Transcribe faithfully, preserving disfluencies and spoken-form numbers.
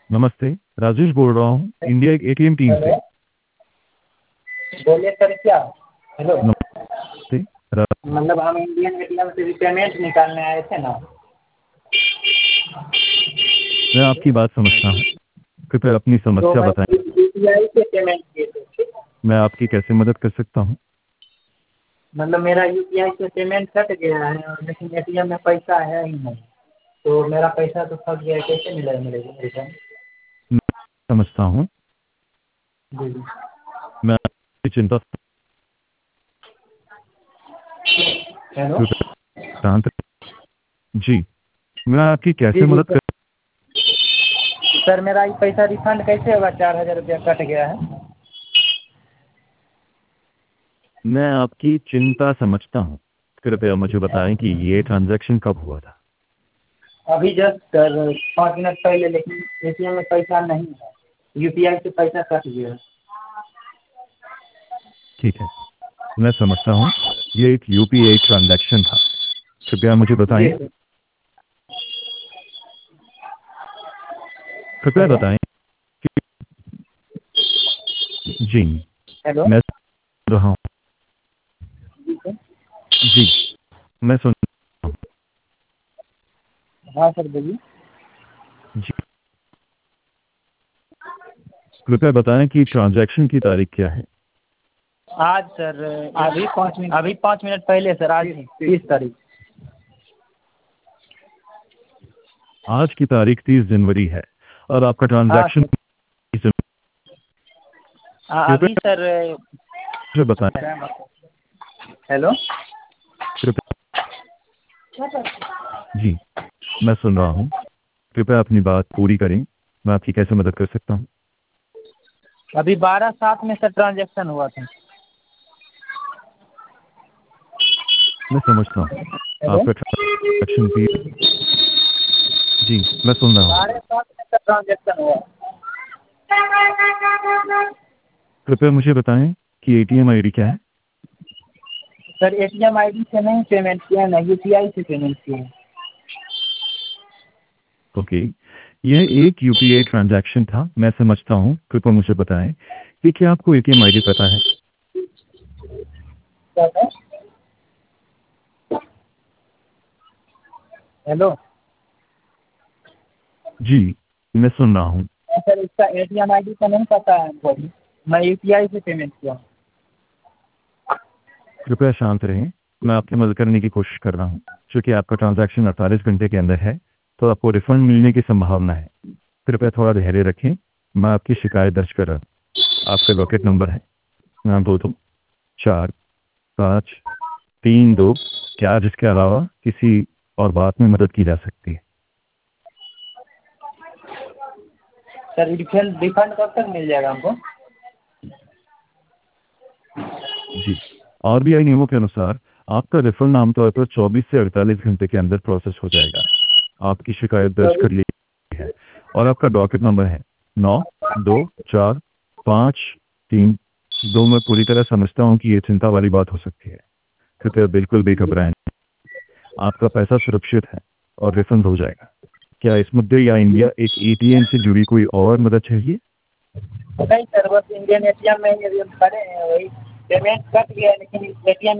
नमस्ते, राजेश बोल रहा हूँ इंडिया एटीएम टीम से। बोलिए सर क्या? हेलो। नमस्ते। रा- मतलब हम इंडियन एटीएम से भी पेमेंट निकालने आए थे ना। मैं आपकी बात समझता हूँ, कृपया अपनी तो समस्या मैं बताएं। यूपीआई से पेमेंट किए थे। मैं आपकी कैसे मदद कर सकता हूँ? मतलब मेरा यूपीआई से पेमेंट कट गया है और लेकिन एटीएम में पैसा है ही नहीं। तो मेरा पैसा तो फंस गया है, कैसे मिलेगा मेरे को रिटर्न? मैं समझता हूँ। जी जी। मैं आपकी चिंता हेलो। कृपया शांत रहिए। जी, मैं आपकी कैसे जी जी मदद सर। कर सर मेरा ये पैसा रिफंड कैसे होगा? चार हज़ार रुपया कट गया है। मैं आपकी चिंता समझता हूँ। कृपया मुझे बताएं कि ये ट्रांजैक्शन कब हुआ था? अभी जस्ट सर पाँच मिनट पहले, लेकिन एटीएम में पैसा नहीं है। यूपीआई से पैसा कट गया। ठीक है, मैं समझता हूँ। ये एक यूपीआई ट्रांजैक्शन था। कृपया मुझे जी बताएं। सर। कृपया हेलो। बताएं कि जी, हेलो। मैं सुन रहा हूँ। जी सर। जी, मैं सुन रहा हूँ। हाँ सर बोलिए। जी, कृपया बताएं कि ट्रांजैक्शन की तारीख क्या है? आज सर अभी पाँच मिनट अभी पाँच मिनट पहले सर, आज ही तीस तारीख। आज की तारीख तीस जनवरी है और आपका हाँ ट्रांजैक्शन सर। हाँ, कृपया अभी सर। मुझे बताएं। हेलो। कृपया जी, मैं सुन रहा हूँ। कृपया अपनी बात पूरी करें। मैं आपकी कैसे मदद कर सकता हूँ? अभी बारह सात में सर ट्रांजेक्शन हुआ था। मैं समझता हूँ हेलो। आपका ट्रांजैक्शन की। जी, मैं सुन रहा हूँ। बारह सात में सर ट्रांजेक्शन हुआ। कृपया मुझे बताएं कि एटीएम आईडी क्या है? सर एटीएम आईडी से नहीं पेमेंट किया ना, यूपीआई से पेमेंट किया है। ओके, यह एक यूपीआई ट्रांजैक्शन था। मैं समझता हूँ। कृपया मुझे बताएं कि क्या आपको एटीएम आईडी पता है? क्या सर? हेलो। जी, मैं सुन रहा हूँ। सर इसका एटीएम आईडी का नहीं पता है हमको अभी। मैं यूपीआई से पेमेंट किया हूँ। कृपया शांत रहें। मैं आपकी मदद करने की कोशिश कर रहा हूँ। चूंकि आपका ट्रांजैक्शन अड़तालीस घंटे के अंदर है, तो आपको रिफंड मिलने की संभावना है। कृपया थोड़ा धैर्य रखें। मैं आपकी शिकायत दर्ज कर रहा हूँ। आपका लॉकेट नंबर है नाम दो दो चार पाँच तीन दो। क्या आज इसके अलावा किसी और बात में मदद की जा सकती है? सर रिफंड रिफंड कब तक मिल जाएगा हमको? जी, आरबीआई नियमों के अनुसार आपका रिफंड आमतौर पर चौबीस से अड़तालीस घंटे के अंदर प्रोसेस हो जाएगा। आपकी शिकायत दर्ज कर ली है और आपका डॉकेट नंबर है नौ दो चार पाँच तीन दो। मैं पूरी तरह समझता हूँ कि ये चिंता वाली बात हो सकती है। कृपया बिल्कुल भी घबराएं। आपका पैसा सुरक्षित है और रिफंड हो जाएगा। क्या इस मुद्दे या इंडिया एक एटीएम से जुड़ी कोई और मदद चाहिए? नहीं सर, बस इंडियन एटीएम में ही अभी हम खड़े हैं, वही पेमेंट कट गया है, लेकिन एटीएम